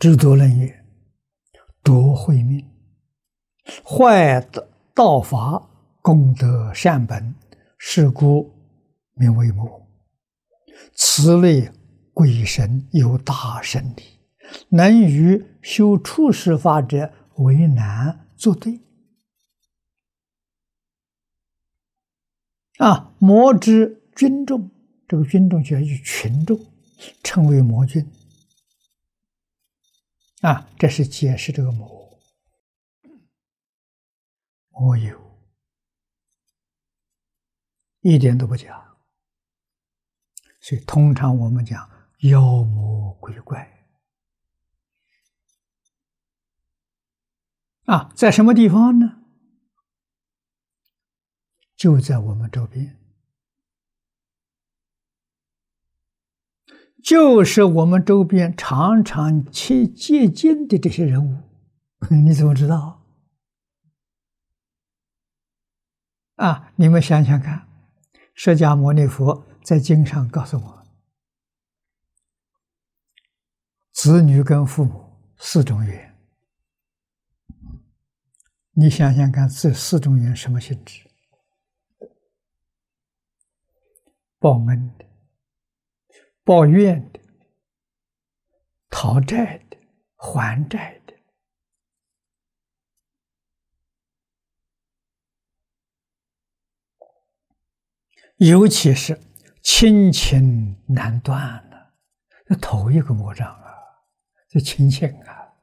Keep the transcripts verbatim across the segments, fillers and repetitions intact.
知足人也，夺慧命，坏道法，功德善本，是故名为魔。此类鬼神有大神力，能与修处世法者为难作对。啊，魔之军众，这个军众就是群众，称为魔军。啊，这是解释这个魔。魔有，一点都不假。所以通常我们讲妖魔鬼怪。啊，在什么地方呢？就在我们周边，就是我们周边常常去接近的这些人物，你怎么知道？啊，你们想想看，释迦牟尼佛在经上告诉我们，子女跟父母四种缘。你想想看，这四种缘什么性质？报恩的、报怨的、讨债的、还债的。尤其是亲情难断了，这头一个魔障啊，这亲情啊，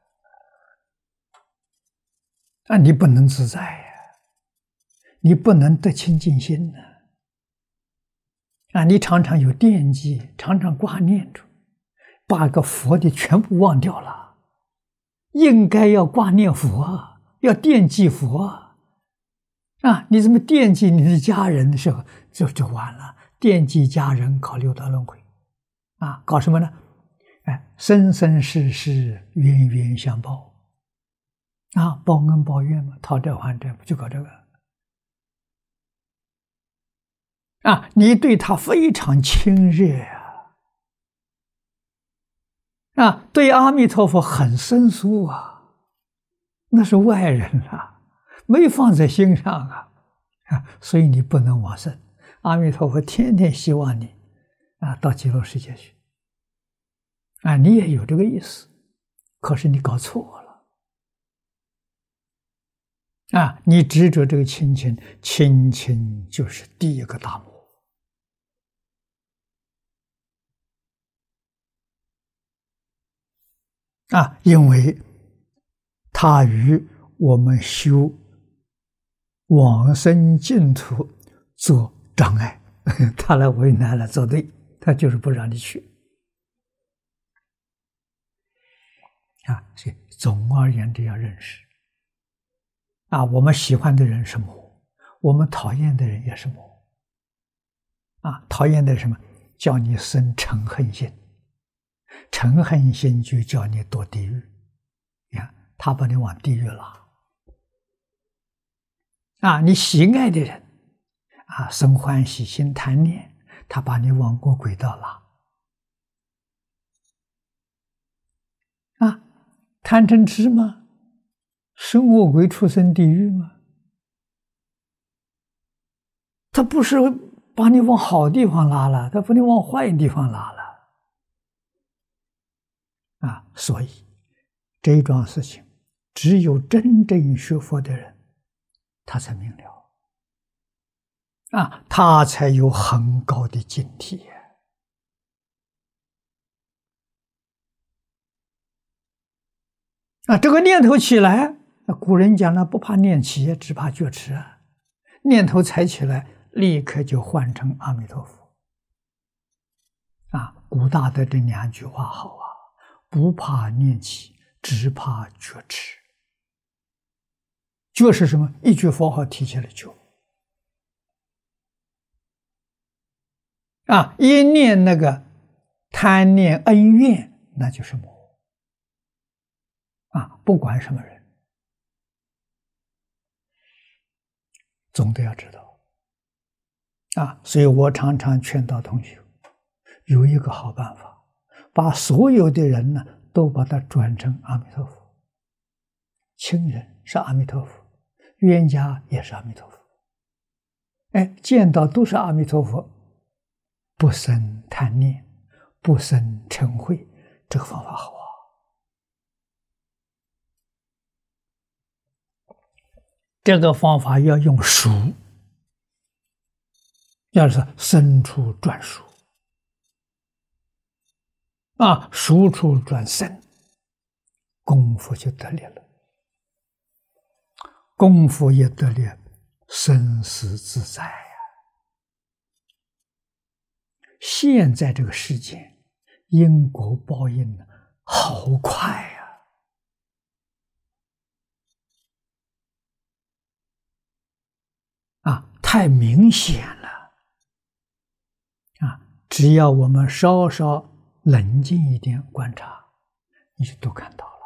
啊，你不能自在呀、啊，你不能得清净心呢、啊。啊，你常常有惦记，常常挂念着，把个佛的全部忘掉了。应该要挂念佛，要惦记佛啊！你怎么惦记你的家人的时候，就就完了。惦记家人，搞六道轮回啊！搞什么呢？哎，生生世世，冤冤相报啊！报恩报怨嘛，讨债还债，不就搞这个？啊，你对他非常亲热啊！啊，对阿弥陀佛很生疏啊，那是外人啊，没放在心上啊，啊，所以你不能往生。阿弥陀佛天天希望你啊到极乐世界去，啊，你也有这个意思，可是你搞错了，啊，你执着这个亲情，亲情就是第一个大魔。啊，因为他与我们修往生净土做障碍，他来为难了作对，他就是不让你去。啊，所以总而言之要认识，啊，我们喜欢的人是魔，我们讨厌的人也是魔。啊，讨厌的是什么？叫你生嗔恨心。嗔恨心就叫你堕地狱，你看他把你往地狱拉。啊，你喜爱的人，啊，生欢喜心贪念，他把你往过轨道拉。啊，贪嗔痴吗？生恶鬼畜生地狱吗？他不是把你往好地方拉了，他把你往坏地方拉了。啊，所以这一桩事情，只有真正学佛的人，他才明了，啊，他才有很高的警惕。啊，这个念头起来，古人讲了，不怕念起，只怕觉迟啊。念头才起来，立刻就换成阿弥陀佛。啊，古大德这两句话好啊。不怕念起，只怕觉迟。觉是什么？一句佛号提起来就啊，一念那个贪念恩怨，那就是魔啊！不管什么人，总得要知道啊。所以我常常劝导同学，有一个好办法。把所有的人呢都把它转成阿弥陀佛。亲人是阿弥陀佛，冤家也是阿弥陀佛。哎，见到都是阿弥陀佛，不生贪念，不生嗔恚，这个方法好啊。这个方法要用熟，要是生处转熟啊，熟处转生，功夫就得力了。功夫也得力，生死自在呀。现在这个世界，因果报应呢，好快呀！啊，太明显了。啊，只要我们稍稍冷静一点观察，你就都看到了。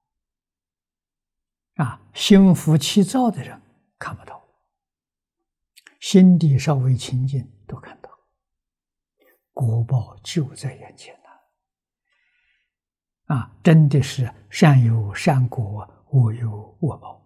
啊，心浮气躁的人看不到，心地稍微清净都看到，果报就在眼前了。啊，真的是善有善果，恶有恶报。